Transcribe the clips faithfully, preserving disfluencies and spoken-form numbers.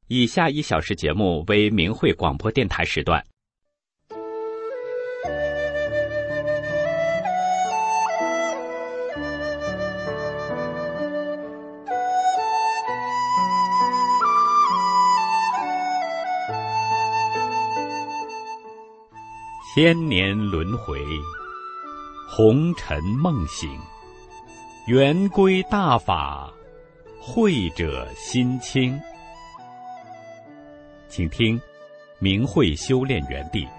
以下一小时节目为明慧广播电台时段。千年轮回，红尘梦醒，圆归大法，慧者心清。请听明慧修炼园地。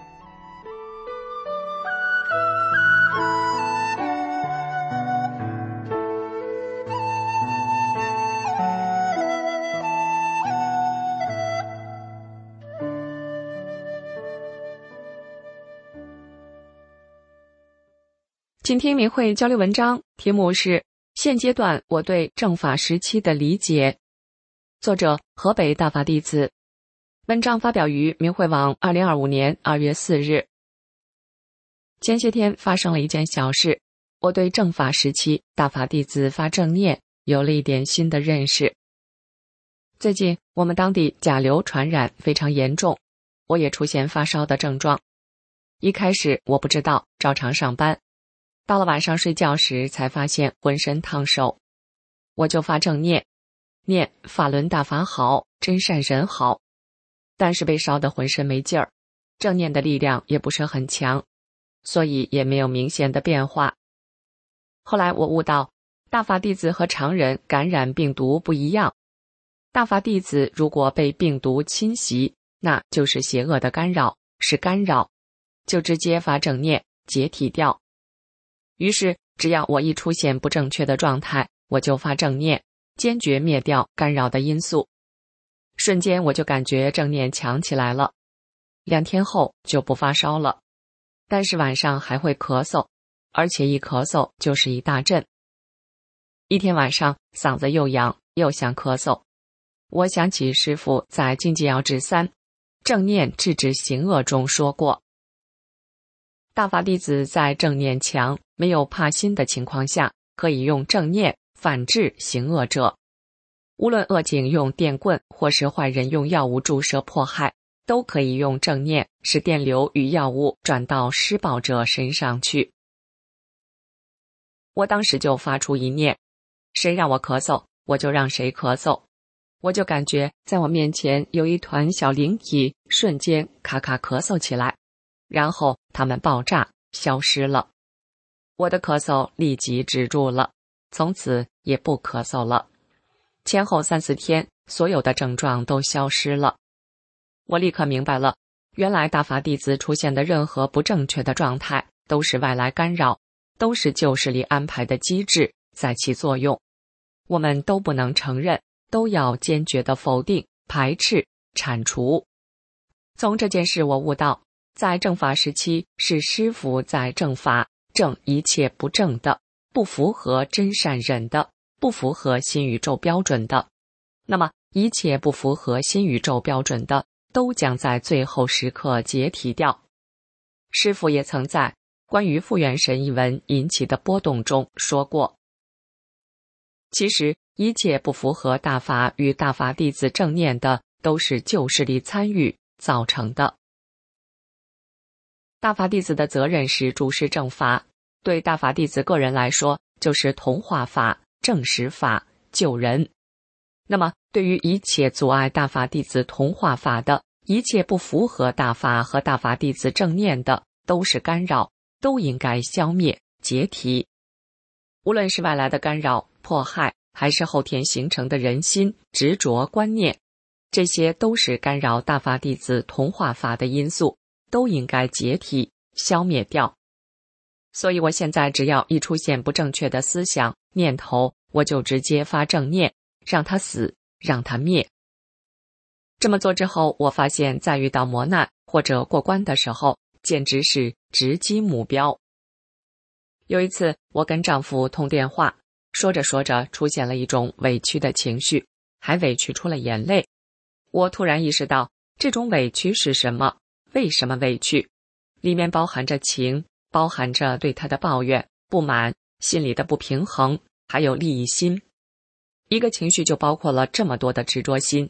请听明慧交流文章，题目是现阶段我对正法时期的理解，作者河北大法弟子。文章发表于明慧网二零二五年二月四日。前些天发生了一件小事，我对正法时期大法弟子发正念有了一点新的认识。最近我们当地甲流传染非常严重，我也出现发烧的症状。一开始我不知道，照常上班，到了晚上睡觉时才发现浑身烫手，我就发正念，念法轮大法好，真善人好。但是被烧得浑身没劲儿，正念的力量也不是很强，所以也没有明显的变化。后来我悟到，大法弟子和常人感染病毒不一样。大法弟子如果被病毒侵袭，那就是邪恶的干扰，是干扰，就直接发正念，解体掉。于是只要我一出现不正确的状态，我就发正念，坚决灭掉干扰的因素。瞬间我就感觉正念强起来了，两天后就不发烧了，但是晚上还会咳嗽，而且一咳嗽就是一大阵。一天晚上嗓子又痒又想咳嗽，我想起师父在《经济要旨三正念制止行恶》中说过，大法弟子在正念强没有怕心的情况下，可以用正念反制行恶者。无论恶警用电棍或是坏人用药物注射迫害，都可以用正念使电流与药物转到施暴者身上去。我当时就发出一念，谁让我咳嗽，我就让谁咳嗽。我就感觉在我面前有一团小灵体瞬间咔咔咳嗽起来，然后它们爆炸消失了。我的咳嗽立即止住了，从此也不咳嗽了。前后三四天，所有的症状都消失了。我立刻明白了，原来大法弟子出现的任何不正确的状态，都是外来干扰，都是旧势力安排的机制在起作用。我们都不能承认，都要坚决地否定、排斥、铲除。从这件事我悟到，在正法时期是师父在正法，正一切不正的，不符合真善忍的，不符合新宇宙标准的，那么一切不符合新宇宙标准的，都将在最后时刻解体掉。师父也曾在关于复原神一文引起的波动中说过，其实一切不符合大法与大法弟子正念的，都是旧势力参与造成的。大法弟子的责任是主持正法，对大法弟子个人来说，就是同化法、正实法、救人。那么对于一切阻碍大法弟子同化法的，一切不符合大法和大法弟子正念的，都是干扰，都应该消灭解体。无论是外来的干扰迫害，还是后天形成的人心执着观念，这些都是干扰大法弟子同化法的因素，都应该解体消灭掉。所以我现在只要一出现不正确的思想念头，我就直接发正念，让它死，让它灭。这么做之后，我发现在遇到磨难或者过关的时候，简直是直击目标。有一次我跟丈夫通电话，说着说着出现了一种委屈的情绪，还委屈出了眼泪。我突然意识到，这种委屈是什么？为什么委屈？里面包含着情，包含着对他的抱怨、不满、心里的不平衡，还有利益心。一个情绪就包括了这么多的执着心，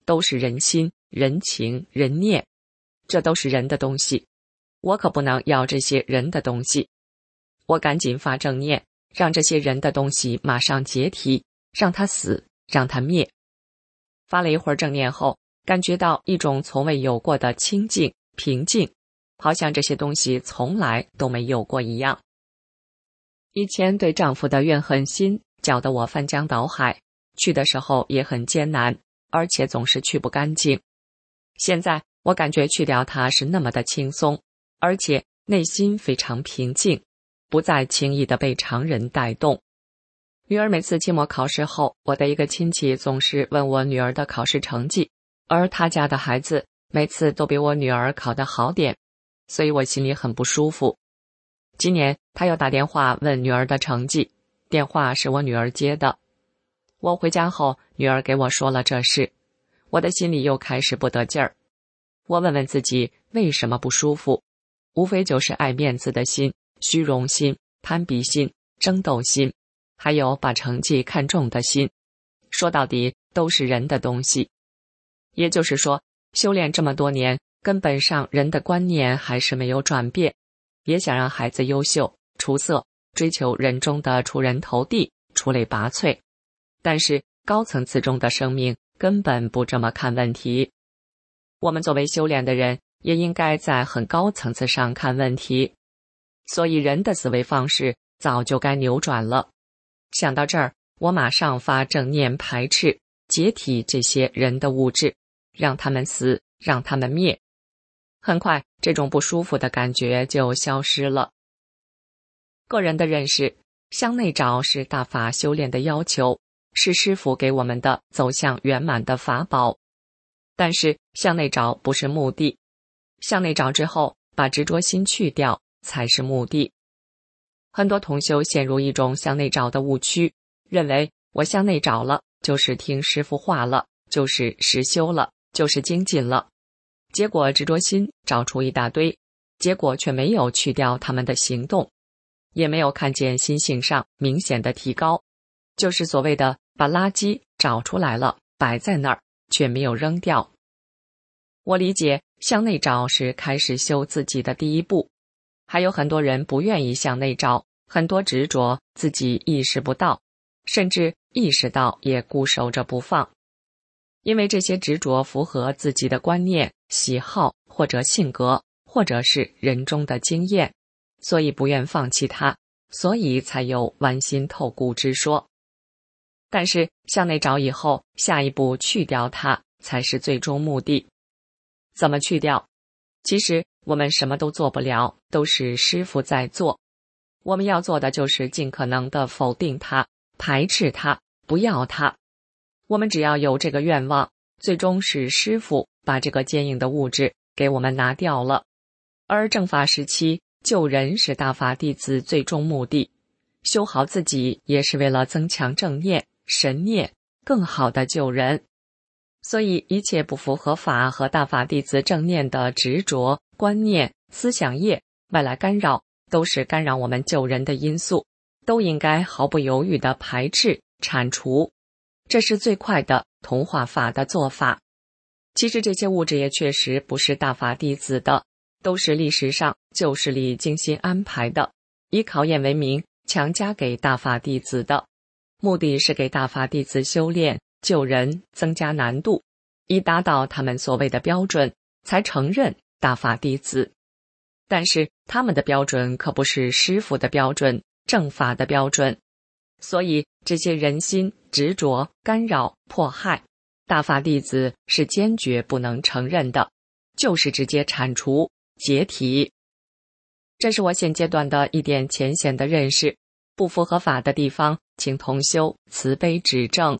都是人心、人情、人念，这都是人的东西，我可不能要这些人的东西。我赶紧发正念，让这些人的东西马上解体，让它死，让它灭。发了一会儿正念后，感觉到一种从未有过的清静、平静，好像这些东西从来都没有过一样。以前对丈夫的怨恨心搅得我翻江倒海，去的时候也很艰难，而且总是去不干净。现在我感觉去掉它是那么的轻松，而且内心非常平静，不再轻易的被常人带动。女儿每次期末考试后，我的一个亲戚总是问我女儿的考试成绩，而他家的孩子每次都比我女儿考得好点，所以我心里很不舒服。今年他又打电话问女儿的成绩，电话是我女儿接的。我回家后，女儿给我说了这事，我的心里又开始不得劲儿。我问问自己为什么不舒服，无非就是爱面子的心、虚荣心、攀比心、争斗心，还有把成绩看重的心，说到底都是人的东西。也就是说，修炼这么多年，根本上人的观念还是没有转变，也想让孩子优秀、出色，追求人中的出人头地、出类拔萃。但是高层次中的生命根本不这么看问题。我们作为修炼的人，也应该在很高层次上看问题。所以人的思维方式早就该扭转了。想到这儿，我马上发正念排斥、解体这些人的物质，让他们死，让他们灭。很快，这种不舒服的感觉就消失了。个人的认识，向内找是大法修炼的要求，是师父给我们的走向圆满的法宝。但是向内找不是目的，向内找之后，把执着心去掉才是目的。很多同修陷入一种向内找的误区，认为我向内找了，就是听师父话了，就是实修了，就是精进了。结果执着心找出一大堆，结果却没有去掉他们的行动，也没有看见心性上明显的提高，就是所谓的把垃圾找出来了，摆在那儿，却没有扔掉。我理解向内找是开始修自己的第一步，还有很多人不愿意向内找，很多执着自己意识不到，甚至意识到也固守着不放。因为这些执着符合自己的观念、喜好或者性格，或者是人中的经验，所以不愿放弃它，所以才有剜心透骨之说。但是向内找以后，下一步去掉它才是最终目的。怎么去掉？其实我们什么都做不了，都是师父在做。我们要做的就是尽可能的否定它，排斥它，不要它。我们只要有这个愿望，最终是师父把这个坚硬的物质给我们拿掉了。而正法时期，救人是大法弟子最终目的，修好自己也是为了增强正念、神念，更好的救人。所以一切不符合法和大法弟子正念的执着、观念、思想业、外来干扰，都是干扰我们救人的因素，都应该毫不犹豫地排斥、铲除。这是最快的同化法的做法。其实这些物质也确实不是大法弟子的，都是历史上旧势力精心安排的，以考验为名强加给大法弟子的，目的是给大法弟子修炼、救人增加难度，以达到他们所谓的标准，才承认大法弟子。但是他们的标准可不是师父的标准、正法的标准，所以这些人心、执着、干扰、迫害，大法弟子是坚决不能承认的，就是直接铲除、解体。这是我现阶段的一点浅显的认识，不符合法的地方，请同修慈悲指正。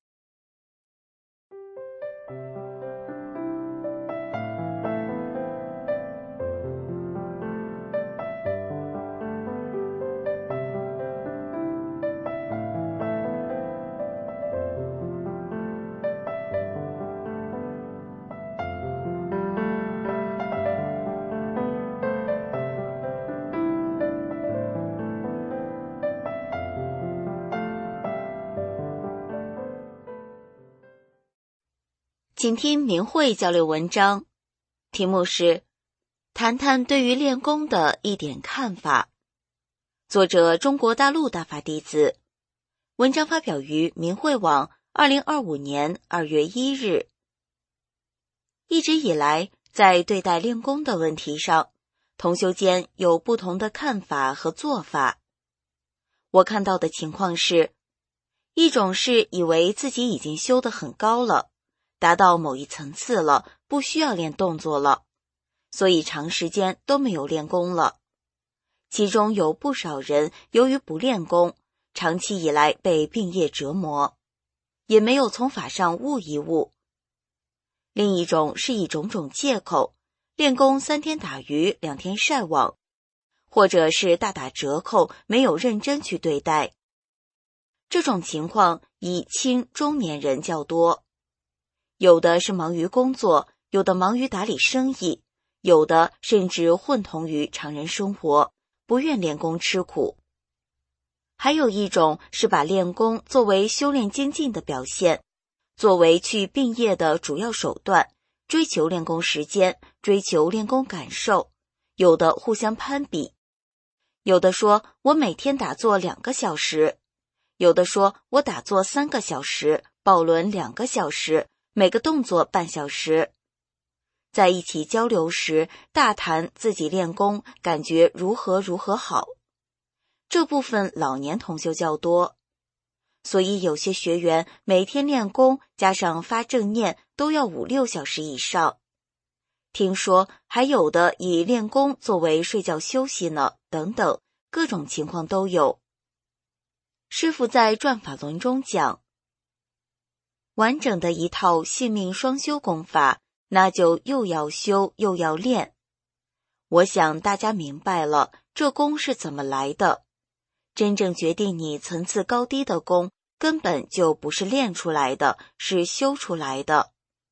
请听明慧交流文章，题目是谈谈对于练功的一点看法。作者中国大陆大法弟子，文章发表于明慧网二零二五年二月一日。一直以来，在对待练功的问题上，同修间有不同的看法和做法。我看到的情况是，一种是以为自己已经修得很高了，达到某一层次了，不需要练动作了，所以长时间都没有练功了。其中有不少人由于不练功，长期以来被病业折磨，也没有从法上悟一悟。另一种是以种种借口，练功三天打鱼两天晒网，或者是大打折扣，没有认真去对待。这种情况以青中年人较多，有的是忙于工作，有的忙于打理生意，有的甚至混同于常人生活，不愿练功吃苦。还有一种是把练功作为修炼精进的表现，作为去病业的主要手段，追求练功时间，追求练功感受，有的互相攀比。有的说我每天打坐两个小时，有的说我打坐三个小时，抱轮两个小时，每个动作半小时。在一起交流时，大谈自己练功感觉如何如何好。这部分老年同修较多，所以有些学员每天练功加上发正念都要五六小时以上。听说还有的以练功作为睡觉休息呢，等等，各种情况都有。师父在转法轮中讲，完整的一套性命双修功法，那就又要修又要练。我想大家明白了这功是怎么来的。真正决定你层次高低的功，根本就不是练出来的，是修出来的。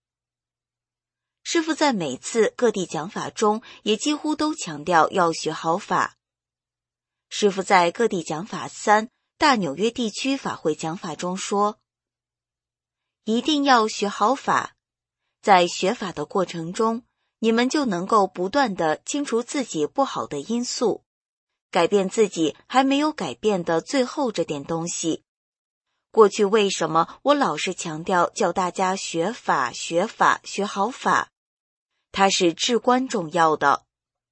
师父在每次各地讲法中，也几乎都强调要学好法。师父在各地讲法三大纽约地区法会讲法中说，一定要学好法。在学法的过程中，你们就能够不断地清除自己不好的因素，改变自己还没有改变的最后这点东西。过去为什么我老是强调叫大家学法学法学好法？它是至关重要的。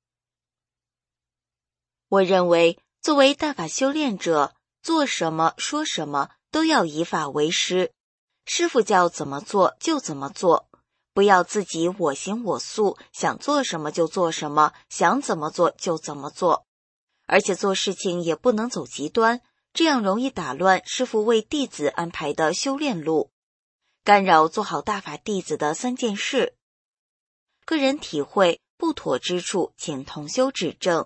我认为作为大法修炼者，做什么说什么都要以法为师，师父叫怎么做就怎么做，不要自己我行我素，想做什么就做什么，想怎么做就怎么做。而且做事情也不能走极端，这样容易打乱师父为弟子安排的修炼路，干扰做好大法弟子的三件事。个人体会不妥之处，请同修指正。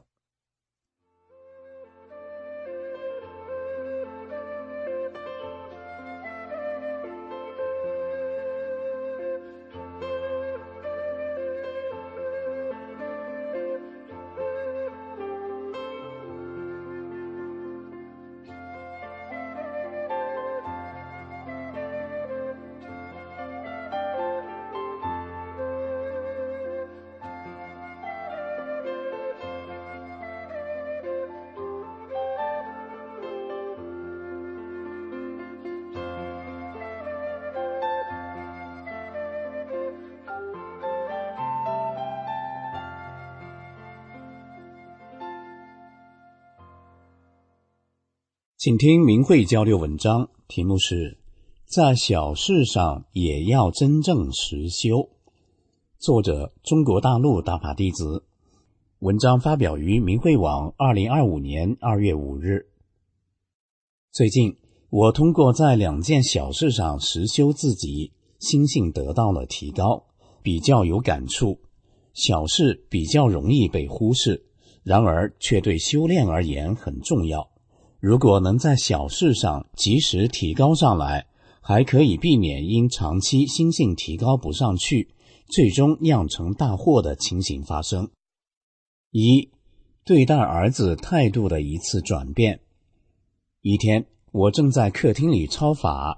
请听明慧交流文章，题目是在小事上也要真正实修。作者中国大陆大法弟子，文章发表于明慧网二零二五年二月五日。最近我通过在两件小事上实修自己，心性得到了提高，比较有感触。小事比较容易被忽视，然而却对修炼而言很重要。如果能在小事上及时提高上来，还可以避免因长期心性提高不上去，最终酿成大祸的情形发生。一、对待儿子态度的一次转变。一天，我正在客厅里抄法，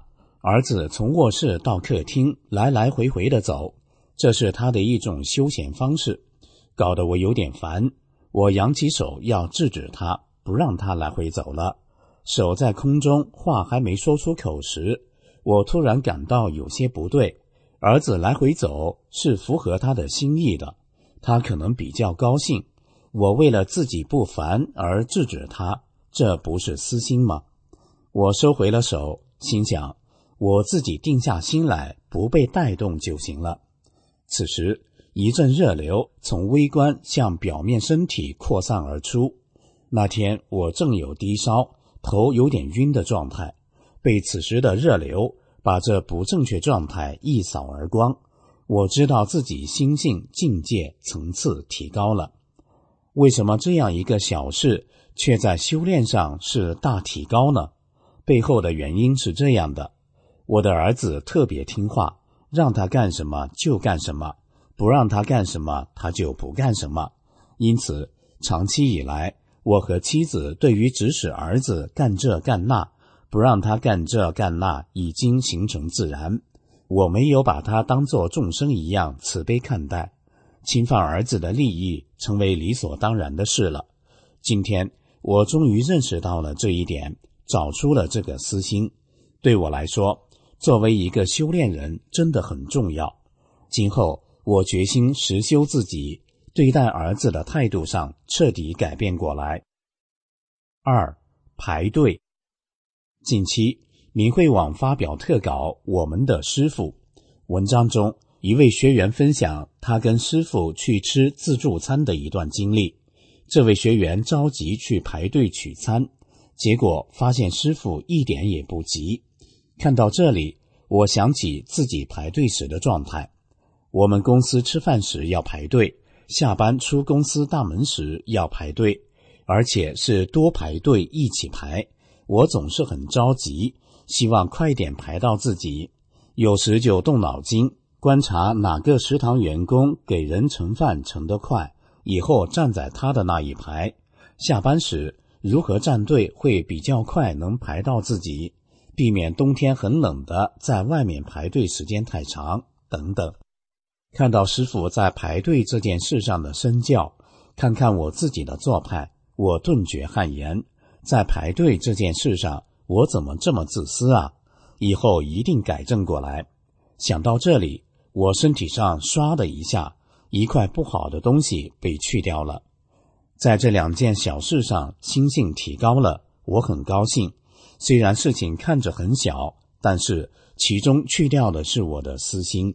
儿子从卧室到客厅来来回回的走，这是他的一种休闲方式，搞得我有点烦。我扬起手要制止他，不让他来回走了。手在空中，话还没说出口时，我突然感到有些不对。儿子来回走是符合他的心意的，他可能比较高兴。我为了自己不烦而制止他，这不是私心吗？我收回了手，心想我自己定下心来，不被带动就行了。此时一阵热流从微观向表面身体扩散而出。那天我正有低烧，头有点晕的状态，被此时的热流把这不正确状态一扫而光。我知道自己心性境界层次提高了。为什么这样一个小事却在修炼上是大提高呢？背后的原因是这样的，我的儿子特别听话，让他干什么就干什么，不让他干什么他就不干什么。因此长期以来，我和妻子对于指使儿子干这干那，不让他干这干那已经形成自然，我没有把他当作众生一样慈悲看待，侵犯儿子的利益成为理所当然的事了。今天我终于认识到了这一点，找出了这个私心。对我来说，作为一个修炼人真的很重要。今后我决心实修自己，对待儿子的态度上彻底改变过来。二、排队。近期明慧网发表特稿《我们的师父》，文章中一位学员分享他跟师父去吃自助餐的一段经历。这位学员着急去排队取餐，结果发现师父一点也不急。看到这里，我想起自己排队时的状态。我们公司吃饭时要排队，下班出公司大门时要排队，而且是多排队一起排。我总是很着急，希望快点排到自己。有时就动脑筋，观察哪个食堂员工给人盛饭盛得快，以后站在他的那一排。下班时如何站队会比较快能排到自己，避免冬天很冷的在外面排队时间太长等等。看到师父在排队这件事上的身教，看看我自己的做派，我顿觉汗颜。在排队这件事上，我怎么这么自私啊？以后一定改正过来。想到这里，我身体上唰的一下，一块不好的东西被去掉了。在这两件小事上心性提高了，我很高兴。虽然事情看着很小，但是其中去掉的是我的私心。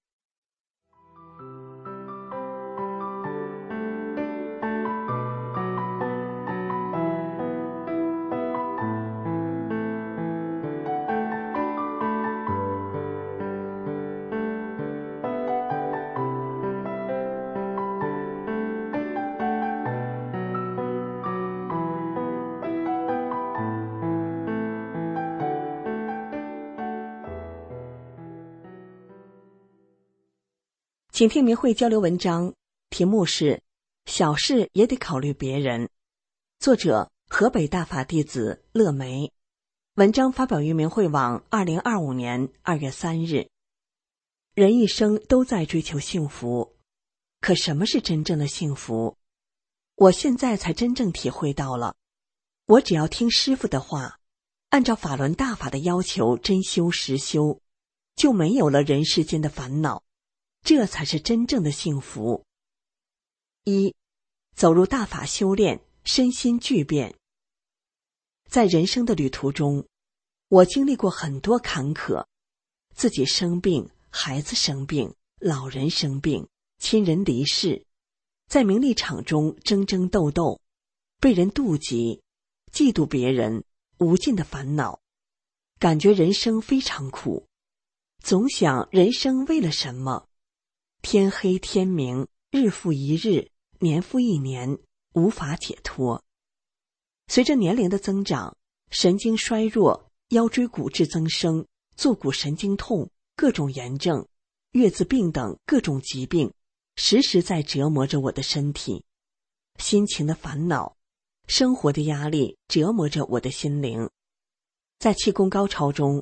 请听明慧交流文章，题目是小事也得考虑别人，作者河北大法弟子乐梅，文章发表于明慧网二零二五年二月三日。人一生都在追求幸福，可什么是真正的幸福？我现在才真正体会到了，我只要听师父的话，按照法轮大法的要求真修实修，就没有了人世间的烦恼，这才是真正的幸福。一、走入大法修炼，身心巨变。在人生的旅途中，我经历过很多坎坷，自己生病，孩子生病，老人生病，亲人离世，在名利场中争争斗斗，被人妒忌，嫉妒别人，无尽的烦恼，感觉人生非常苦，总想人生为了什么？天黑天明，日复一日，年复一年，无法解脱。随着年龄的增长，神经衰弱，腰椎骨质增生，坐骨神经痛，各种炎症，月子病等各种疾病，时时在折磨着我的身体。心情的烦恼，生活的压力折磨着我的心灵。在气功高潮中，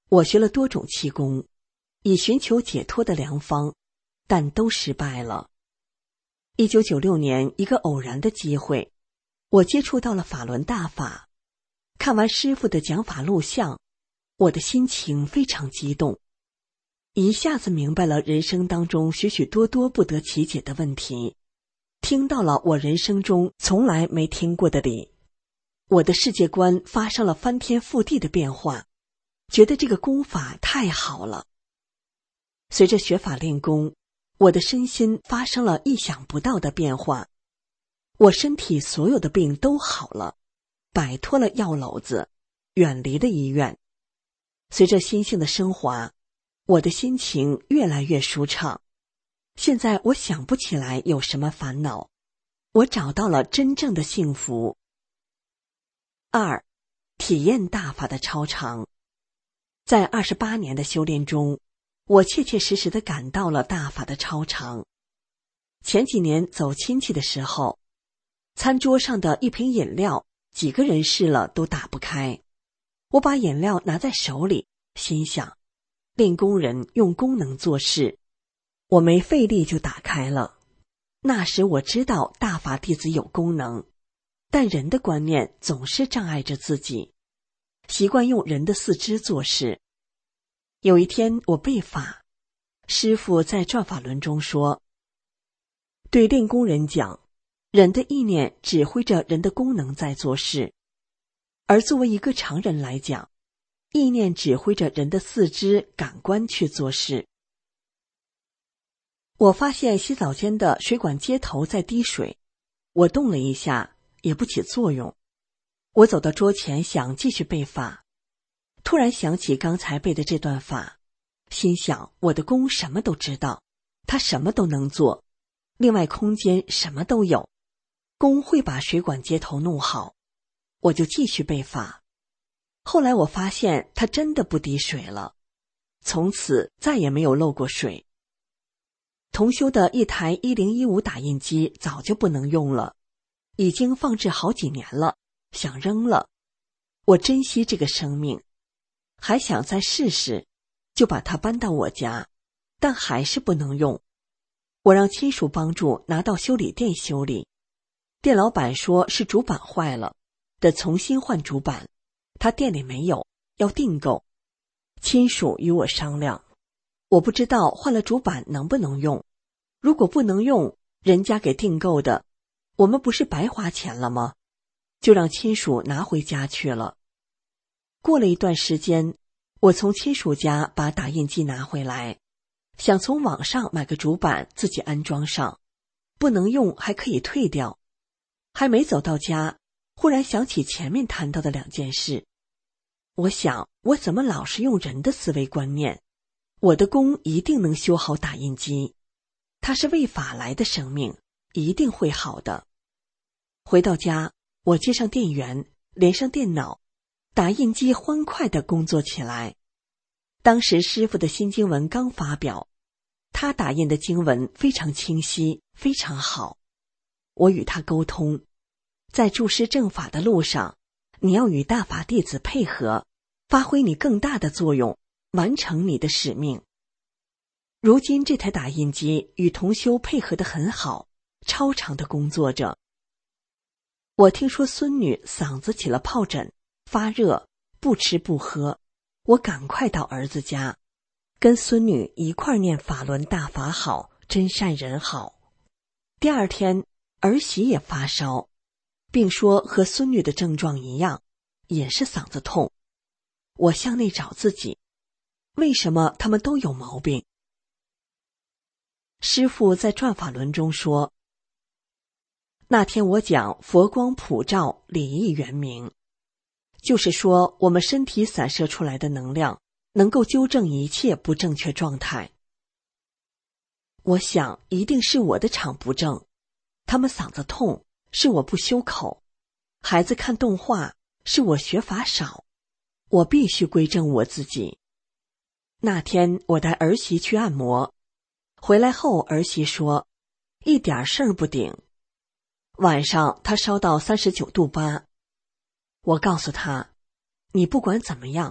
我学了多种气功，以寻求解脱的良方，但都失败了。一九九六年，一个偶然的机会，我接触到了法轮大法。看完师父的讲法录像，我的心情非常激动，一下子明白了人生当中许许多多不得其解的问题，听到了我人生中从来没听过的理，我的世界观发生了翻天覆地的变化，觉得这个功法太好了。随着学法练功，我的身心发生了意想不到的变化，我身体所有的病都好了，摆脱了药篓子，远离了医院。随着心性的升华，我的心情越来越舒畅。现在我想不起来有什么烦恼，我找到了真正的幸福。二，体验大法的超常。在二十八年的修炼中，我切切实实地感到了大法的超常。前几年走亲戚的时候，餐桌上的一瓶饮料，几个人试了都打不开。我把饮料拿在手里，心想，练功人用功能做事，我没费力就打开了。那时我知道大法弟子有功能，但人的观念总是障碍着自己，习惯用人的四肢做事。有一天我背法，师父在转法轮中说，对练功人讲，人的意念指挥着人的功能在做事，而作为一个常人来讲，意念指挥着人的四肢感官去做事。我发现洗澡间的水管接头在滴水，我动了一下，也不起作用。我走到桌前想继续背法，突然想起刚才背的这段法，心想我的功什么都知道，他什么都能做，另外空间什么都有，功会把水管接头弄好，我就继续背法。后来我发现它真的不滴水了，从此再也没有漏过水。同修的一台一零一五打印机早就不能用了，已经放置好几年了，想扔了。我珍惜这个生命，还想再试试，就把它搬到我家，但还是不能用。我让亲属帮助拿到修理店修理，店老板说是主板坏了，得重新换主板，他店里没有，要订购。亲属与我商量，我不知道换了主板能不能用，如果不能用，人家给订购的，我们不是白花钱了吗？就让亲属拿回家去了。过了一段时间，我从亲属家把打印机拿回来，想从网上买个主板自己安装上，不能用还可以退掉。还没走到家，忽然想起前面谈到的两件事。我想，我怎么老是用人的思维观念？我的功一定能修好打印机，它是为法来的生命，一定会好的。回到家，我接上电源，连上电脑，打印机欢快地工作起来。当时师父的新经文刚发表，他打印的经文非常清晰，非常好。我与他沟通，在注师正法的路上，你要与大法弟子配合，发挥你更大的作用，完成你的使命。如今这台打印机与同修配合得很好，超常的工作着。我听说孙女嗓子起了疱疹，发热，不吃不喝，我赶快到儿子家，跟孙女一块念法轮大法好，真善人好。第二天，儿媳也发烧，并说和孙女的症状一样，也是嗓子痛。我向内找自己，为什么他们都有毛病？师父在转法轮中说，那天我讲佛光普照，理义圆明，就是说我们身体散射出来的能量能够纠正一切不正确状态。我想一定是我的场不正，他们嗓子痛是我不修口，孩子看动画是我学法少，我必须归正我自己。那天我带儿媳去按摩，回来后儿媳说一点事儿不顶。晚上她烧到三十九度八，我告诉她，你不管怎么样，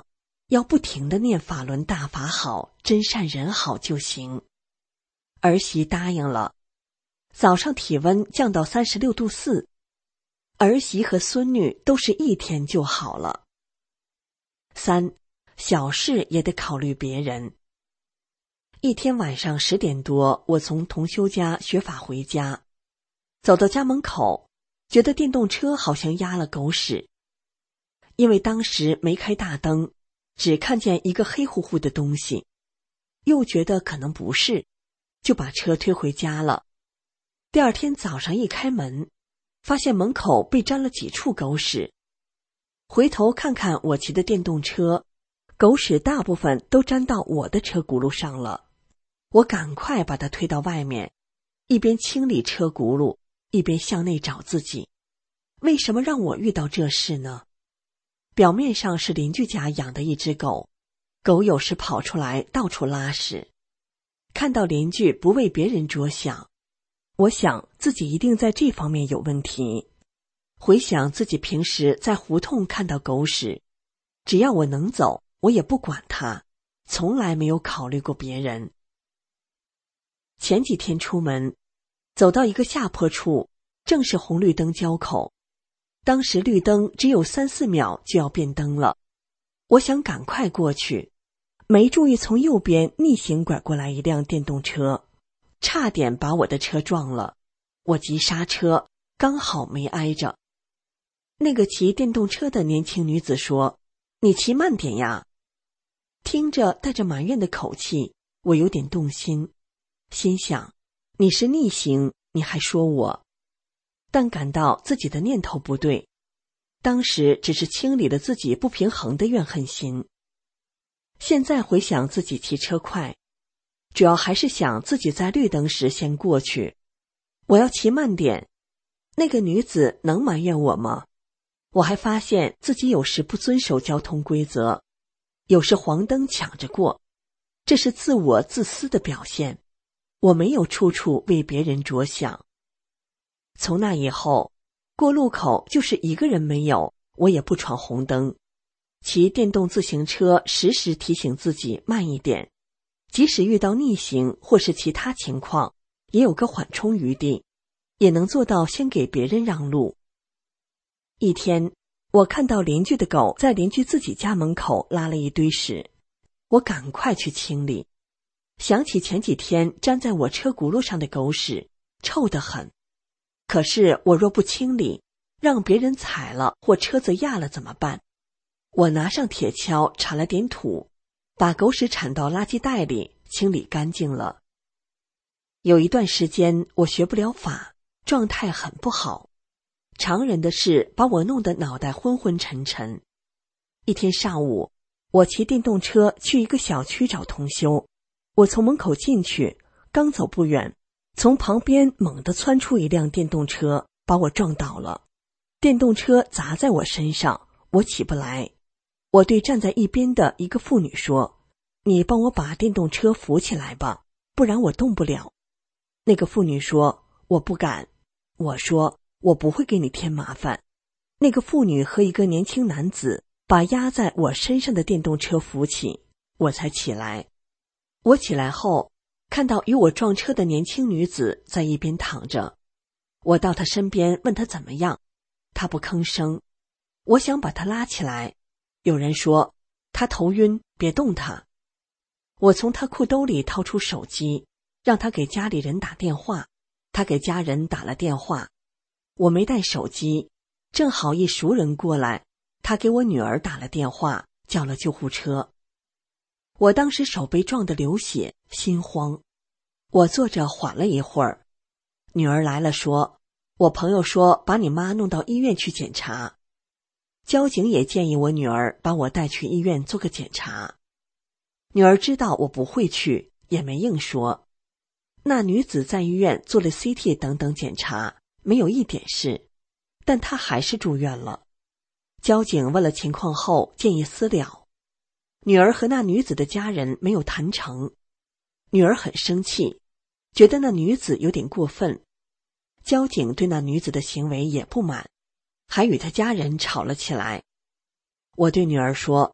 要不停地念法轮大法好，真善人好就行。儿媳答应了。早上体温降到三十六度四，儿媳和孙女都是一天就好了。三，小事也得考虑别人。一天晚上十点多，我从同修家学法回家，走到家门口，觉得电动车好像压了狗屎。因为当时没开大灯，只看见一个黑乎乎的东西，又觉得可能不是，就把车推回家了。第二天早上一开门，发现门口被沾了几处狗屎。回头看看我骑的电动车，狗屎大部分都沾到我的车轱辘上了。我赶快把它推到外面，一边清理车轱辘，一边向内找自己。为什么让我遇到这事呢？表面上是邻居家养的一只狗，狗有时跑出来到处拉屎。看到邻居不为别人着想，我想自己一定在这方面有问题。回想自己平时在胡同看到狗屎，只要我能走，我也不管它，从来没有考虑过别人。前几天出门，走到一个下坡处，正是红绿灯交口。当时绿灯只有三四秒就要变灯了，我想赶快过去，没注意从右边逆行拐过来一辆电动车，差点把我的车撞了。我急刹车，刚好没挨着。那个骑电动车的年轻女子说：“你骑慢点呀。”听着带着埋怨的口气，我有点动心，心想：你是逆行，你还说我。但感到自己的念头不对，当时只是清理了自己不平衡的怨恨心。现在回想自己骑车快，主要还是想自己在绿灯时先过去，我要骑慢点。那个女子能埋怨我吗？我还发现自己有时不遵守交通规则，有时黄灯抢着过，这是自我自私的表现。我没有处处为别人着想。从那以后，过路口就是一个人没有，我也不闯红灯。骑电动自行车时时提醒自己慢一点，即使遇到逆行或是其他情况，也有个缓冲余地，也能做到先给别人让路。一天，我看到邻居的狗在邻居自己家门口拉了一堆屎，我赶快去清理。想起前几天粘在我车轱辘上的狗屎，臭得很。可是我若不清理，让别人踩了或车子压了怎么办？我拿上铁锹铲了点土，把狗屎铲到垃圾袋里，清理干净了。有一段时间我学不了法，状态很不好，常人的事把我弄得脑袋昏昏沉沉。一天上午，我骑电动车去一个小区找同修，我从门口进去，刚走不远，从旁边猛地窜出一辆电动车，把我撞倒了。电动车砸在我身上，我起不来。我对站在一边的一个妇女说：“你帮我把电动车扶起来吧，不然我动不了。”那个妇女说：“我不敢。”我说：“我不会给你添麻烦。”那个妇女和一个年轻男子把压在我身上的电动车扶起，我才起来。我起来后，看到与我撞车的年轻女子在一边躺着，我到她身边问她怎么样，她不吭声。我想把她拉起来，有人说她头晕，别动她。我从她裤兜里掏出手机，让她给家里人打电话。她给家人打了电话，我没带手机，正好一熟人过来，她给我女儿打了电话，叫了救护车。我当时手被撞得流血，心慌。我坐着缓了一会儿，女儿来了说：“我朋友说把你妈弄到医院去检查。”交警也建议我女儿把我带去医院做个检查。女儿知道我不会去，也没硬说。那女子在医院做了 C T 等等检查，没有一点事，但她还是住院了。交警问了情况后建议私了。女儿和那女子的家人没有谈成，女儿很生气，觉得那女子有点过分。交警对那女子的行为也不满，还与她家人吵了起来。我对女儿说：“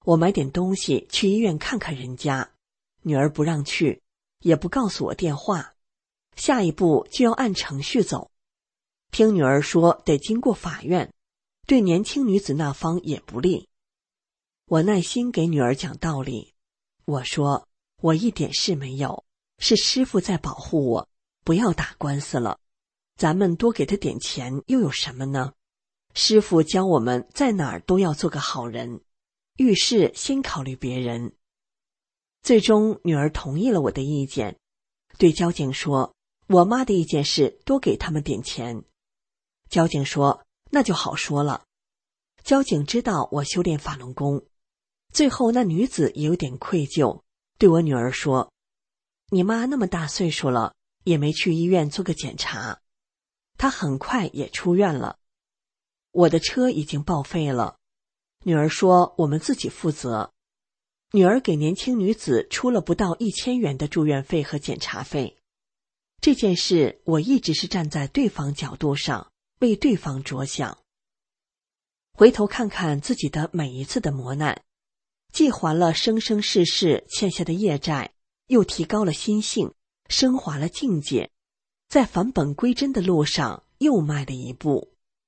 我买点东西去医院看看人家，女儿不让去，也不告诉我电话，下一步就要按程序走。听女儿说得经过法院，对年轻女子那方也不利。我耐心给女儿讲道理，我说我一点事没有，是师父在保护我，不要打官司了，咱们多给他点钱又有什么呢？师父教我们在哪儿都要做个好人，遇事先考虑别人。最终女儿同意了我的意见，对交警说我妈的意见是多给他们点钱。交警说那就好说了。交警知道我修炼法轮功，最后那女子也有点愧疚，对我女儿说，你妈那么大岁数了，也没去医院做个检查，她很快也出院了。我的车已经报废了，女儿说我们自己负责。女儿给年轻女子出了不到一千元的住院费和检查费。这件事我一直是站在对方角度上，为对方着想。回头看看自己的每一次的磨难，既还了生生世世欠下的业债，又提高了心性，升华了境界，在返本归真的路上又迈了一步。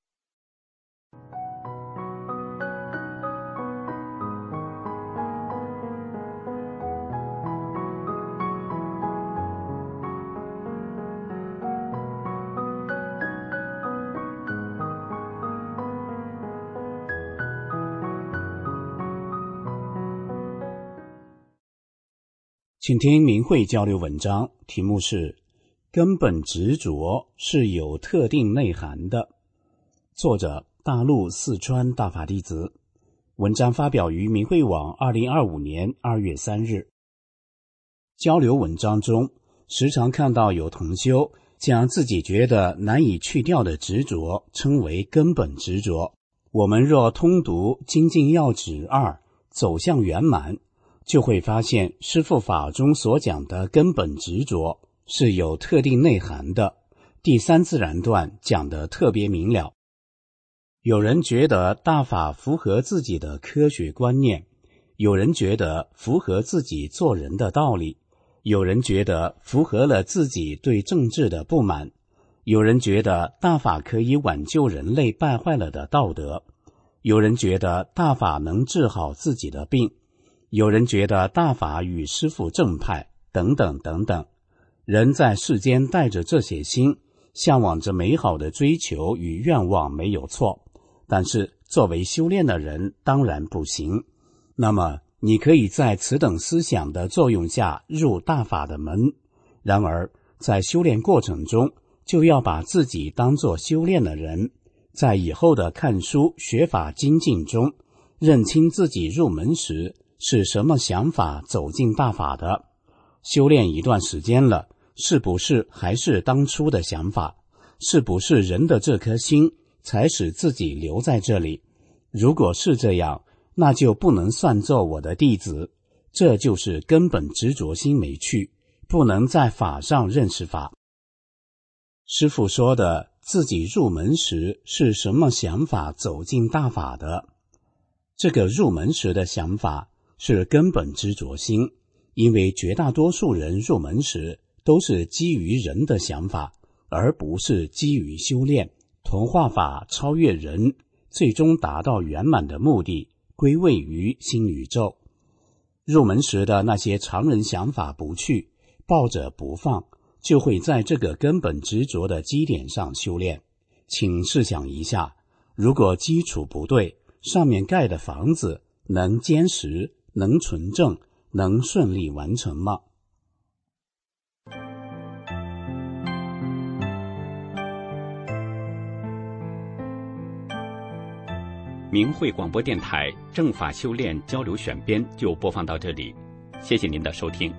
请听明慧交流文章，题目是根本执着是有特定内涵的，作者大陆四川大法弟子，文章发表于明慧网二零二五年二月三日。交流文章中时常看到有同修将自己觉得难以去掉的执着称为根本执着。我们若通读精进要旨二，走向圆满，就会发现师父法中所讲的根本执着是有特定内涵的。第三自然段讲得特别明了。有人觉得大法符合自己的科学观念，有人觉得符合自己做人的道理，有人觉得符合了自己对政治的不满，有人觉得大法可以挽救人类败坏了的道德，有人觉得大法能治好自己的病，有人觉得大法与师父正派，等等等等。人在世间带着这些心，向往着美好的追求与愿望没有错，但是作为修炼的人当然不行。那么你可以在此等思想的作用下入大法的门，然而在修炼过程中就要把自己当作修炼的人，在以后的看书学法精进中认清自己入门时是什么想法走进大法的，修炼一段时间了，是不是还是当初的想法？是不是人的这颗心才使自己留在这里？如果是这样，那就不能算作我的弟子，这就是根本执着心没去，不能在法上认识法。师父说的自己入门时是什么想法走进大法的，这个入门时的想法是根本执着心，因为绝大多数人入门时都是基于人的想法，而不是基于修炼同化法超越人，最终达到圆满的目的，归位于新宇宙。入门时的那些常人想法不去，抱着不放，就会在这个根本执着的基点上修炼。请试想一下，如果基础不对，上面盖的房子能坚实，能纯正，能顺利完成吗？ 明慧广播电台正法修炼交流选编就播放到这里，谢谢您的收听。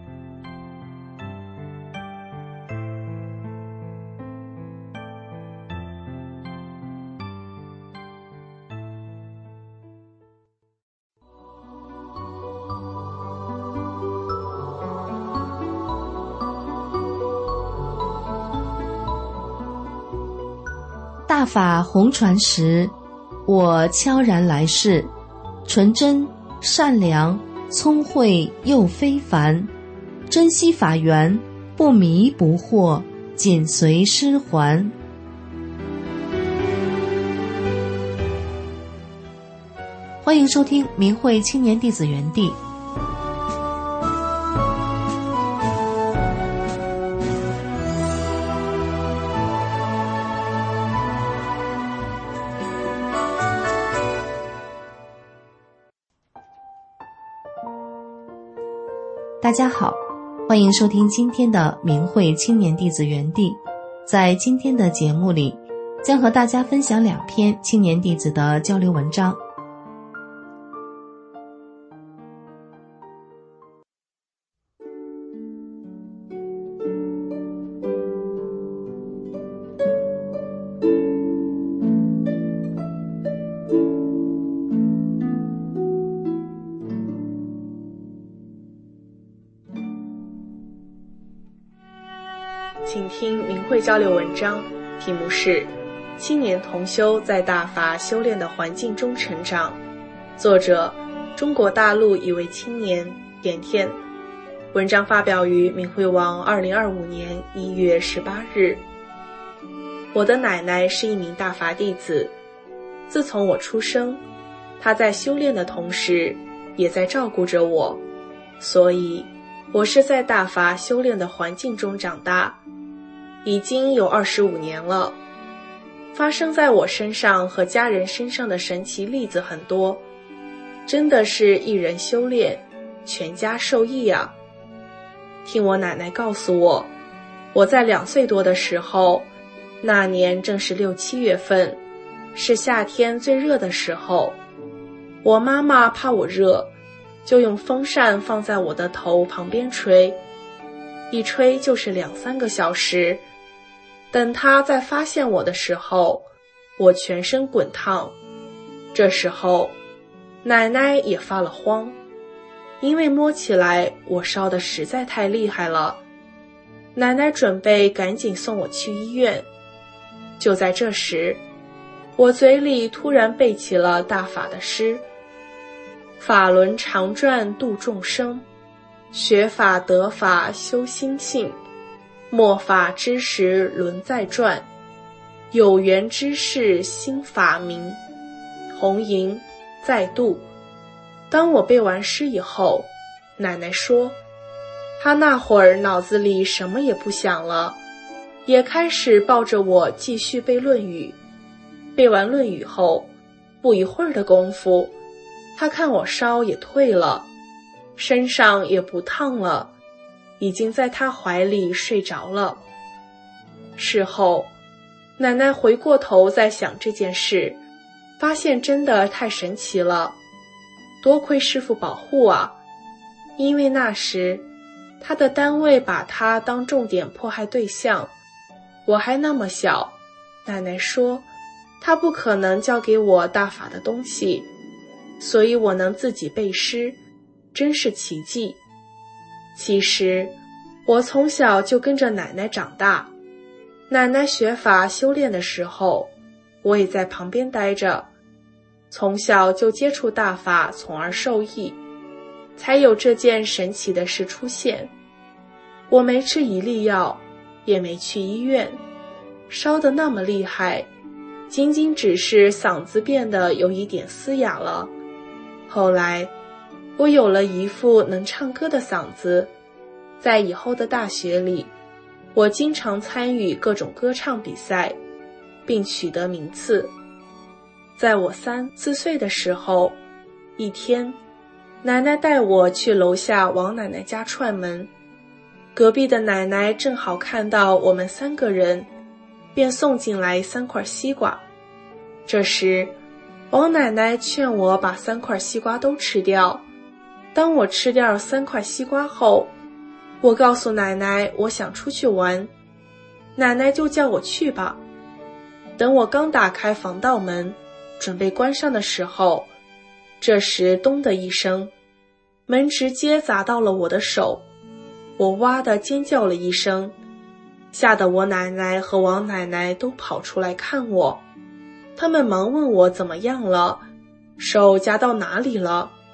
大法红传时，我悄然来世，纯真善良、聪慧又非凡，珍惜法缘，不迷不惑，紧随师还。欢迎收听明慧青年弟子园地。大家好，欢迎收听今天的明慧青年弟子园地。在今天的节目里，将和大家分享两篇青年弟子的交流文章。 请听明慧交流文章，题目是青年同修在大法修炼的环境中成长，作者中国大陆一位青年点点。文章发表于明慧网二零二五年一月十八日。我的奶奶是一名大法弟子，自从我出生，她在修炼的同时也在照顾着我，所以我是在大法修炼的环境中长大，已经有二十五年了。发生在我身上和家人身上的神奇例子很多，真的是一人修炼，全家受益啊。听我奶奶告诉我，我在两岁多的时候，那年正是六七月份，是夏天最热的时候，我妈妈怕我热，就用风扇放在我的头旁边吹，一吹就是两三个小时。等她再发现我的时候，我全身滚烫。这时候奶奶也发了慌，因为摸起来我烧得实在太厉害了。奶奶准备赶紧送我去医院。就在这时，我嘴里突然背起了大法的诗：法轮常转度众生，学法得法修心性，末法之时轮在转，有缘之事心法明，红颜再度。当我背完诗以后，奶奶说，她那会儿脑子里什么也不想了，也开始抱着我继续背论语。背完论语后，不一会儿的功夫，她看我烧也退了，身上也不烫了，已经在她怀里睡着了。事后，奶奶回过头在想这件事，发现真的太神奇了，多亏师父保护啊！因为那时，她的单位把她当重点迫害对象，我还那么小，奶奶说，她不可能教给我大法的东西，所以我能自己背诗，真是奇迹。其实我从小就跟着奶奶长大，奶奶学法修炼的时候，我也在旁边待着，从小就接触大法，从而受益，才有这件神奇的事出现。我没吃一粒药，也没去医院，烧得那么厉害，仅仅只是嗓子变得有一点嘶哑了。后来我有了一副能唱歌的嗓子，在以后的大学里，我经常参与各种歌唱比赛，并取得名次。在我三四岁的时候，一天，奶奶带我去楼下王奶奶家串门，隔壁的奶奶正好看到我们三个人，便送进来三块西瓜。这时，王奶奶劝我把三块西瓜都吃掉。当我吃掉三块西瓜后，我告诉奶奶我想出去玩，奶奶就叫我去吧。等我刚打开防盗门，准备关上的时候，这时咚的一声，门直接砸到了我的手，我哇地尖叫了一声，吓得我奶奶和王奶奶都跑出来看我，他们忙问我怎么样了，手夹到哪里了。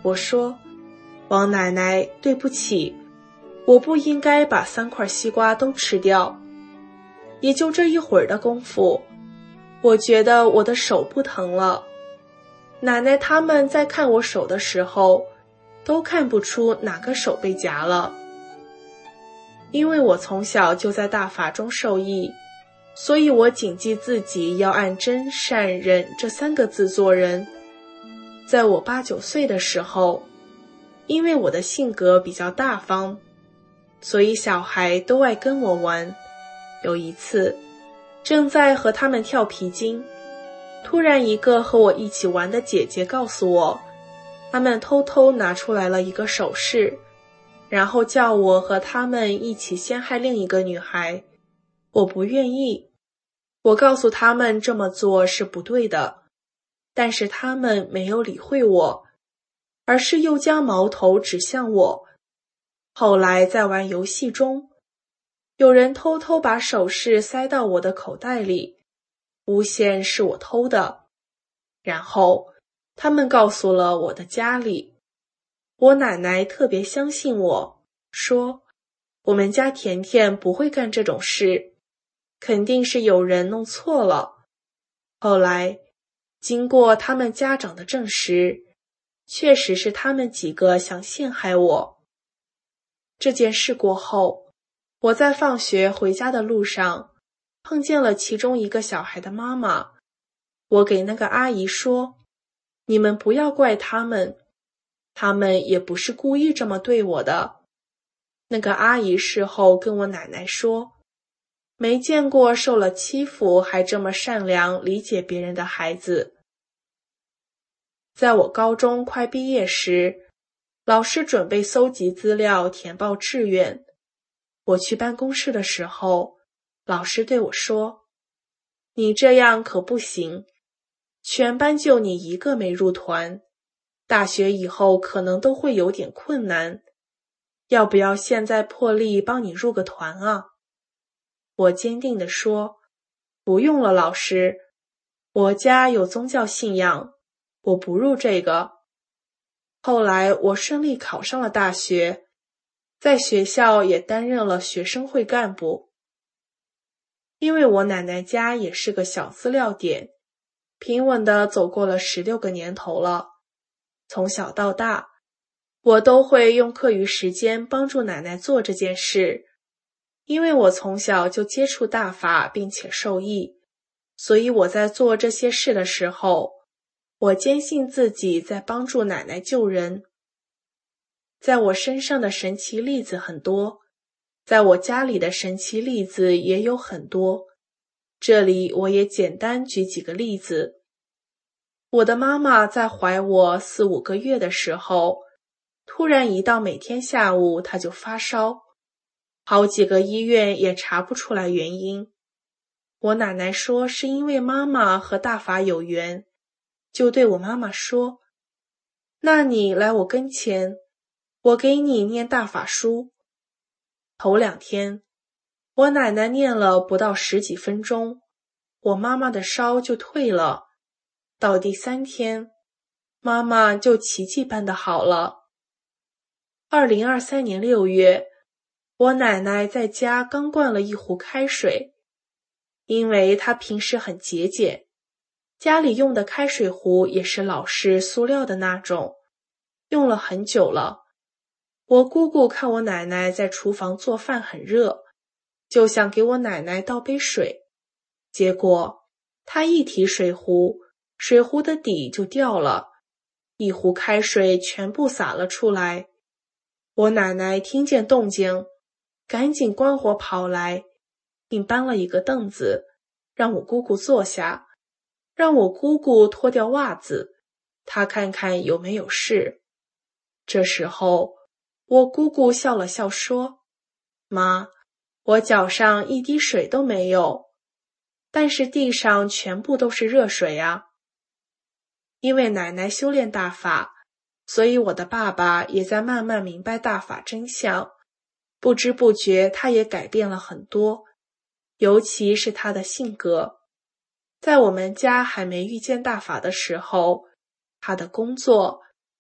我说：王奶奶，对不起，我不应该把三块西瓜都吃掉。也就这一会儿的功夫，我觉得我的手不疼了。奶奶他们在看我手的时候，都看不出哪个手被夹了。因为我从小就在大法中受益，所以我谨记自己要按真善忍这三个字做人。在我八九岁的时候，因为我的性格比较大方，所以小孩都爱跟我玩。有一次，正在和他们跳皮筋，突然一个和我一起玩的姐姐告诉我，他们偷偷拿出来了一个首饰，然后叫我和他们一起陷害另一个女孩。我不愿意，我告诉他们这么做是不对的，但是他们没有理会我，而是又将矛头指向我。后来在玩游戏中，有人偷偷把首饰塞到我的口袋里，诬陷是我偷的。然后他们告诉了我的家里，我奶奶特别相信我，说我们家甜甜不会干这种事，肯定是有人弄错了。后来经过他们家长的证实，确实是他们几个想陷害我。这件事过后，我在放学回家的路上碰见了其中一个小孩的妈妈。我给那个阿姨说，你们不要怪他们，他们也不是故意这么对我的。那个阿姨事后跟我奶奶说，没见过受了欺负还这么善良理解别人的孩子。在我高中快毕业时，老师准备搜集资料填报志愿。我去办公室的时候，老师对我说，你这样可不行，全班就你一个没入团，大学以后可能都会有点困难，要不要现在破例帮你入个团啊？我坚定地说，不用了，老师，我家有宗教信仰，我不入这个。后来我顺利考上了大学，在学校也担任了学生会干部。因为我奶奶家也是个小资料点，平稳地走过了十六个年头了。从小到大，我都会用课余时间帮助奶奶做这件事。因为我从小就接触大法并且受益，所以我在做这些事的时候，我坚信自己在帮助奶奶救人。在我身上的神奇例子很多，在我家里的神奇例子也有很多。这里我也简单举几个例子。我的妈妈在怀我四五个月的时候，突然一到每天下午她就发烧，好几个医院也查不出来原因。我奶奶说是因为妈妈和大法有缘，就对我妈妈说，那你来我跟前，我给你念大法书。头两天，我奶奶念了不到十几分钟，我妈妈的烧就退了。到第三天，妈妈就奇迹般的好了。二零二三年六月，我奶奶在家刚灌了一壶开水，因为她平时很节俭，家里用的开水壶也是老式塑料的那种，用了很久了。我姑姑看我奶奶在厨房做饭很热，就想给我奶奶倒杯水，结果她一提水壶，水壶的底就掉了，一壶开水全部洒了出来。我奶奶听见动静，赶紧关火跑来，并搬了一个凳子，让我姑姑坐下，让我姑姑脱掉袜子，她看看有没有事。这时候，我姑姑笑了笑说，妈，我脚上一滴水都没有，但是地上全部都是热水啊。因为奶奶修炼大法，所以我的爸爸也在慢慢明白大法真相，不知不觉他也改变了很多，尤其是他的性格。在我们家还没遇见大法的时候，他的工作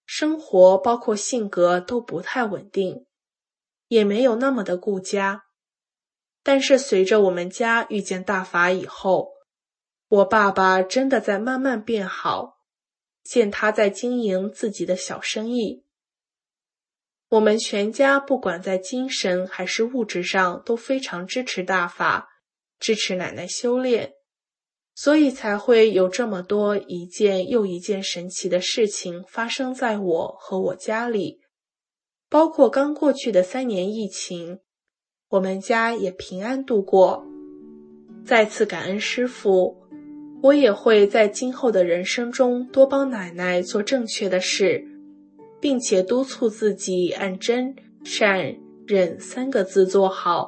生活包括性格都不太稳定，也没有那么的顾家。但是随着我们家遇见大法以后，我爸爸真的在慢慢变好，见他在经营自己的小生意。我们全家不管在精神还是物质上都非常支持大法，支持奶奶修炼，所以才会有这么多一件又一件神奇的事情发生在我和我家里。包括刚过去的三年疫情，我们家也平安度过。再次感恩师父，我也会在今后的人生中多帮奶奶做正确的事，并且督促自己按真、善、忍三个字做好。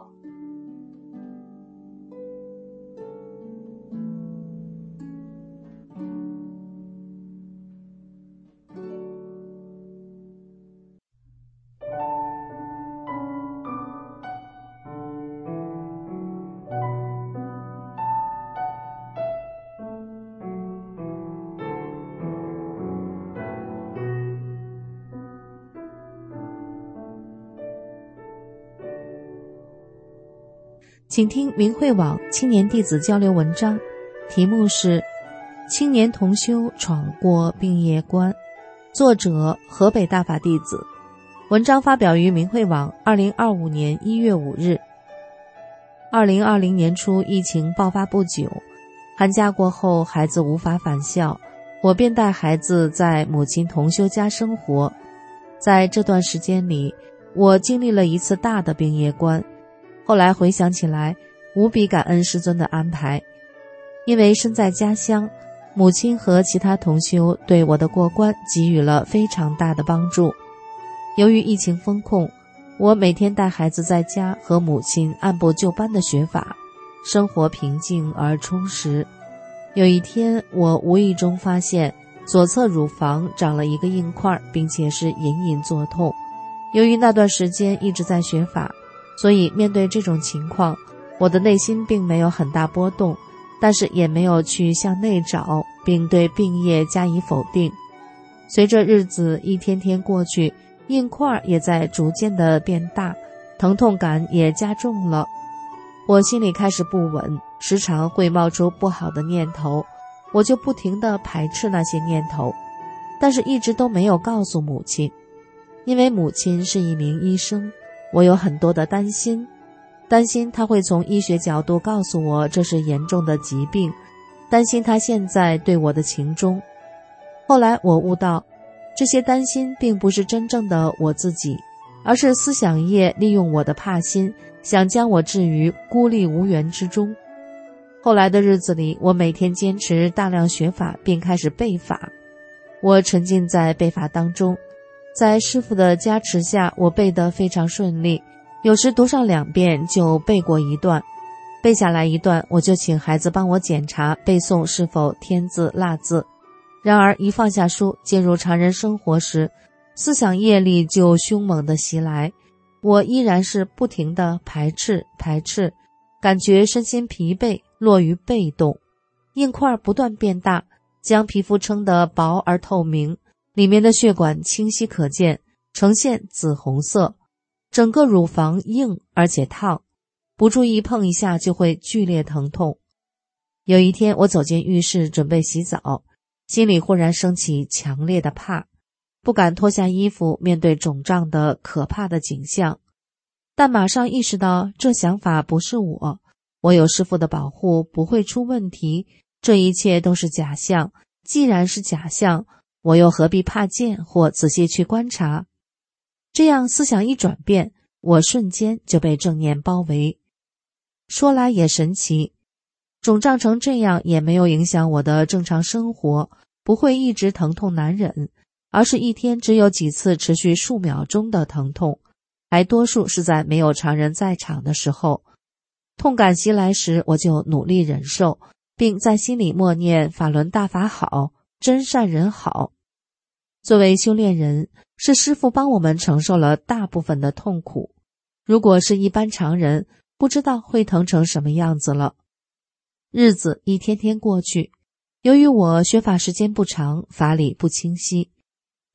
请听明慧网青年弟子交流文章，题目是《青年同修闯过病业关》，作者河北大法弟子。文章发表于明慧网二零二五年一月五日。二零二零年初疫情爆发不久，寒假过后孩子无法返校，我便带孩子在母亲同修家生活。在这段时间里，我经历了一次大的病业关，后来回想起来，无比感恩师尊的安排。因为身在家乡，母亲和其他同修对我的过关给予了非常大的帮助。由于疫情封控，我每天带孩子在家和母亲按部就班的学法，生活平静而充实。有一天，我无意中发现左侧乳房长了一个硬块，并且是隐隐作痛。由于那段时间一直在学法，所以面对这种情况，我的内心并没有很大波动，但是也没有去向内找，并对病业加以否定。随着日子一天天过去，硬块也在逐渐的变大，疼痛感也加重了。我心里开始不稳，时常会冒出不好的念头，我就不停地排斥那些念头，但是一直都没有告诉母亲。因为母亲是一名医生，我有很多的担心，担心她会从医学角度告诉我这是严重的疾病，担心她现在对我的情衷。后来我悟到，这些担心并不是真正的我自己，而是思想业利用我的怕心，想将我置于孤立无援之中。后来的日子里，我每天坚持大量学法，并开始背法。我沉浸在背法当中，在师父的加持下，我背得非常顺利，有时读上两遍就背过一段，背下来一段，我就请孩子帮我检查背诵是否添字落字。然而一放下书，进入常人生活时，思想业力就凶猛地袭来，我依然是不停地排斥排斥，感觉身心疲惫，落于被动。硬块不断变大，将皮肤撑得薄而透明，里面的血管清晰可见，呈现紫红色，整个乳房硬而且烫，不注意碰一下就会剧烈疼痛。有一天我走进浴室准备洗澡，心里忽然升起强烈的怕，不敢脱下衣服面对肿胀的可怕的景象，但马上意识到这想法不是我，我有师父的保护，不会出问题，这一切都是假象，既然是假象，我又何必怕见或仔细去观察？这样思想一转变，我瞬间就被正念包围。说来也神奇，肿胀成这样也没有影响我的正常生活，不会一直疼痛难忍，而是一天只有几次持续数秒钟的疼痛，还多数是在没有常人在场的时候。痛感袭来时，我就努力忍受，并在心里默念法轮大法好，真善人好。作为修炼人，是师父帮我们承受了大部分的痛苦，如果是一般常人，不知道会疼成什么样子了。日子一天天过去，由于我学法时间不长，法理不清晰，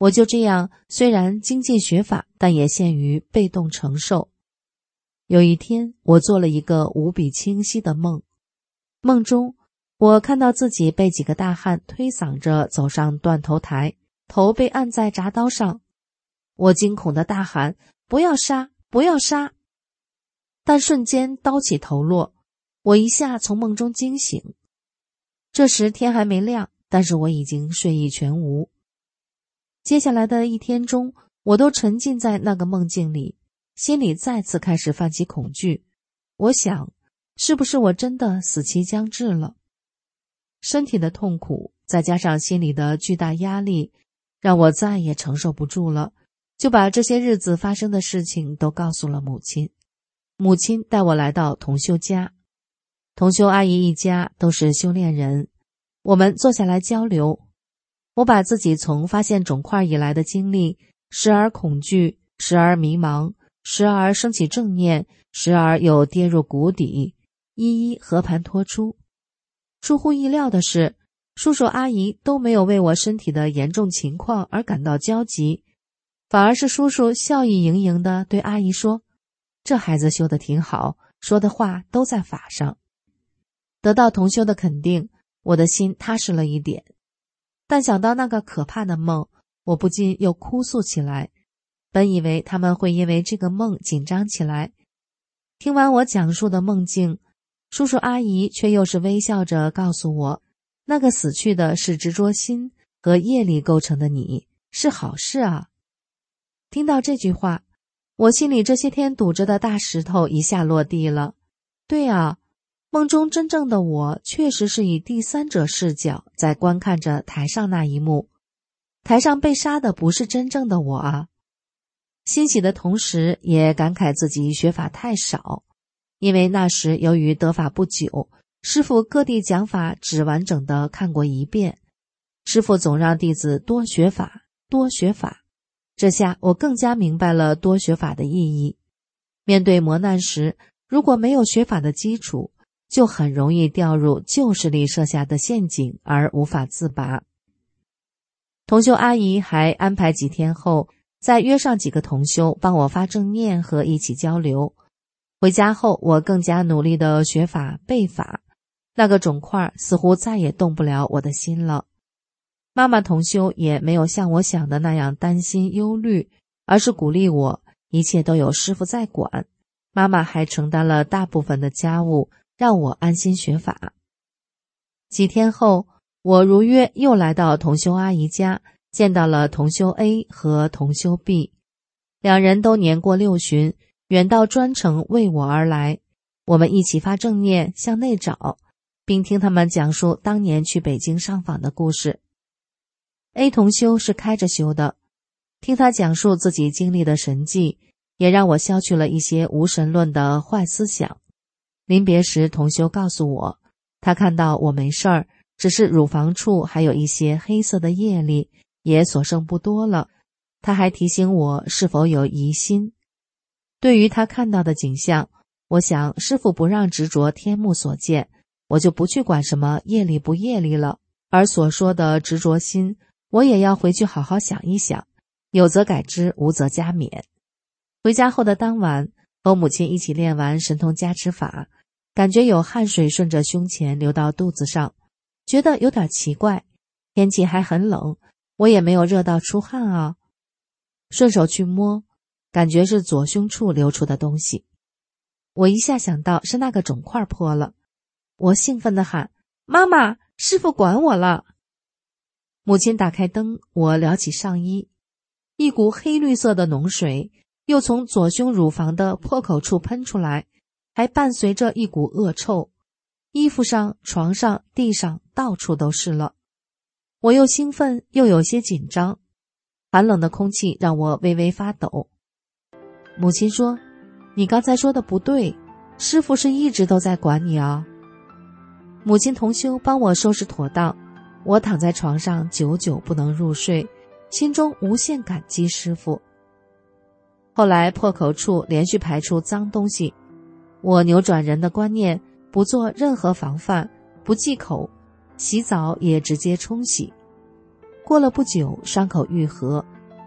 我就这样，虽然精进学法，但也陷于被动承受。有一天，我做了一个无比清晰的梦，梦中我看到自己被几个大汉推搡着走上断头台，头被按在铡刀上。我惊恐地大喊：不要杀，不要杀！但瞬间刀起头落，我一下从梦中惊醒。这时天还没亮，但是我已经睡意全无。接下来的一天中，我都沉浸在那个梦境里，心里再次开始泛起恐惧。我想，是不是我真的死期将至了？身体的痛苦，再加上心里的巨大压力，让我再也承受不住了，就把这些日子发生的事情都告诉了母亲。母亲带我来到同修家，同修阿姨一家都是修炼人，我们坐下来交流。我把自己从发现肿块以来的经历，时而恐惧，时而迷茫，时而升起正念，时而又跌入谷底，一一和盘托出。出乎意料的是，叔叔阿姨都没有为我身体的严重情况而感到焦急，反而是叔叔笑意盈盈地对阿姨说：这孩子修得挺好，说的话都在法上。得到同修的肯定，我的心踏实了一点。但想到那个可怕的梦，我不禁又哭诉起来。本以为他们会因为这个梦紧张起来，听完我讲述的梦境，叔叔阿姨却又是微笑着告诉我，那个死去的是执着心和业力构成的你，是好事啊。听到这句话，我心里这些天堵着的大石头一下落地了。对啊，梦中真正的我确实是以第三者视角在观看着台上那一幕，台上被杀的不是真正的我啊。欣喜的同时也感慨自己学法太少，因为那时由于得法不久，师父各地讲法只完整的看过一遍，师父总让弟子多学法，多学法。这下我更加明白了多学法的意义。面对磨难时，如果没有学法的基础，就很容易掉入旧势力设下的陷阱而无法自拔。同修阿姨还安排几天后再约上几个同修帮我发正念和一起交流。回家后我更加努力的学法背法，那个肿块似乎再也动不了我的心了。妈妈同修也没有像我想的那样担心忧虑，而是鼓励我一切都有师父在管，妈妈还承担了大部分的家务，让我安心学法。几天后，我如约又来到同修阿姨家，见到了同修 A 和同修 B， 两人都年过六旬，远道专程为我而来。我们一起发正念向内找，并听他们讲述当年去北京上访的故事。A 同修是开着修的，听他讲述自己经历的神迹，也让我消去了一些无神论的坏思想。临别时，同修告诉我，他看到我没事儿，只是乳房处还有一些黑色的业力，也所剩不多了。他还提醒我是否有疑心。对于他看到的景象，我想师父不让执着天目所见，我就不去管什么业力不业力了。而所说的执着心，我也要回去好好想一想，有则改之，无则加勉。回家后的当晚，和母亲一起练完神通加持法，感觉有汗水顺着胸前流到肚子上，觉得有点奇怪。天气还很冷，我也没有热到出汗啊。顺手去摸，感觉是左胸处流出的东西。我一下想到是那个肿块破了，我兴奋地喊：妈妈，师父管我了。母亲打开灯，我撩起上衣，一股黑绿色的脓水又从左胸乳房的破口处喷出来，还伴随着一股恶臭，衣服上、床上、地上到处都是了。我又兴奋又有些紧张，寒冷的空气让我微微发抖。母亲说：你刚才说的不对，师父是一直都在管你啊。母亲同修帮我收拾妥当，我躺在床上久久不能入睡，心中无限感激师父。后来破口处连续排出脏东西，我扭转人的观念，不做任何防范，不忌口，洗澡也直接冲洗。过了不久，伤口愈合，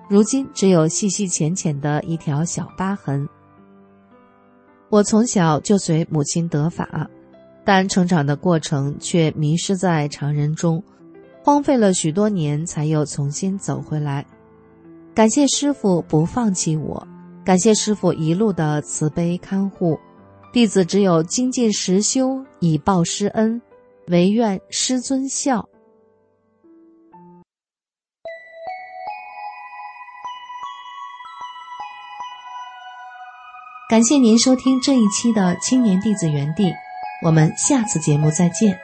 如今只有细细浅浅的一条小疤痕。我从小就随母亲得法，但成长的过程却迷失在常人中，荒废了许多年才又重新走回来。感谢师父不放弃我，感谢师父一路的慈悲看护，弟子只有精进实修，以报师恩，唯愿师尊孝。感谢您收听这一期的青年弟子园地，我们下次节目再见。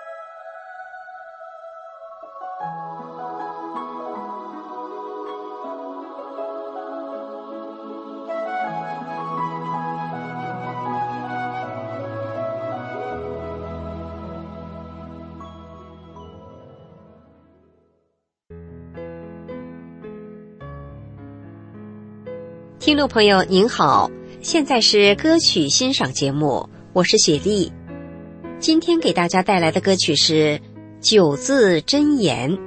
听众朋友您好，现在是歌曲欣赏节目，我是雪莉。今天给大家带来的歌曲是九字真言。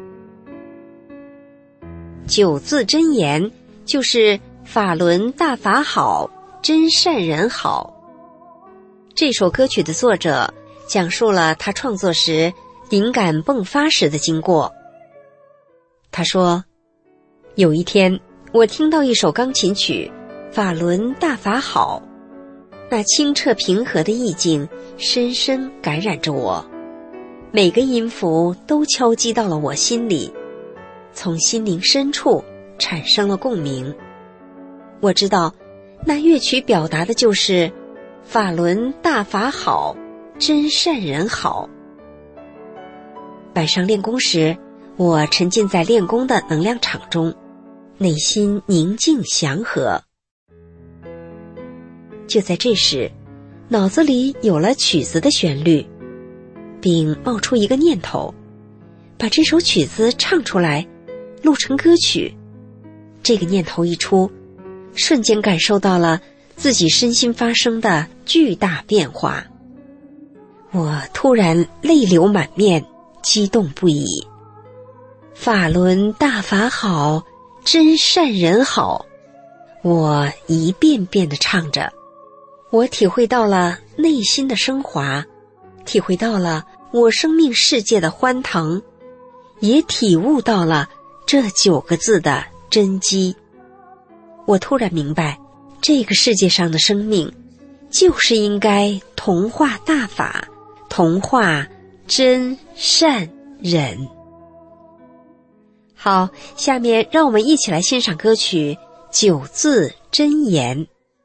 九字真言就是法轮大法好，真善人好。这首歌曲的作者讲述了他创作时灵感迸发时的经过。他说，有一天我听到一首钢琴曲法轮大法好，那清澈平和的意境深深感染着我，每个音符都敲击到了我心里，从心灵深处产生了共鸣。我知道那乐曲表达的就是法轮大法好，真善人好。晚上练功时，我沉浸在练功的能量场中，内心宁静祥和。就在这时，脑子里有了曲子的旋律，并冒出一个念头，把这首曲子唱出来，录成歌曲。这个念头一出，瞬间感受到了自己身心发生的巨大变化。我突然泪流满面，激动不已。法轮大法好，真善人好，我一遍遍地唱着。我体会到了内心的升华，体会到了我生命世界的欢腾，也体悟到了这九个字的真机。我突然明白，这个世界上的生命就是应该同化大法，同化真善忍。好，下面让我们一起来欣赏歌曲《九字真言》。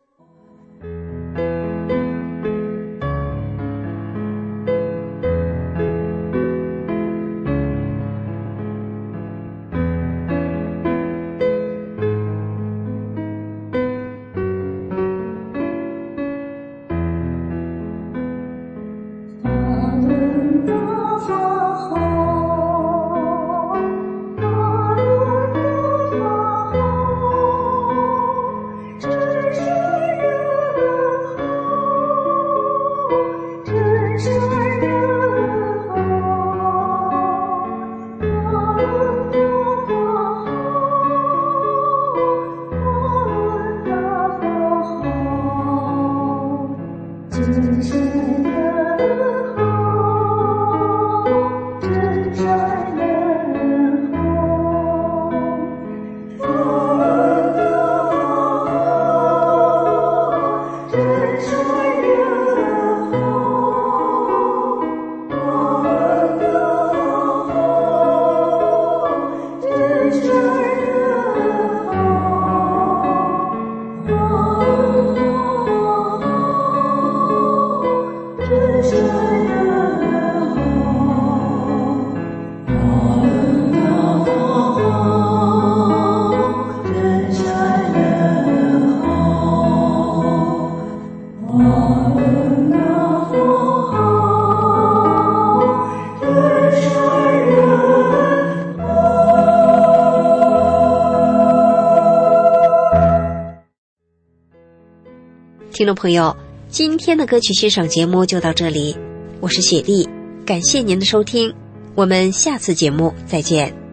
听众朋友，今天的歌曲欣赏节目就到这里，我是雪莉，感谢您的收听，我们下次节目再见。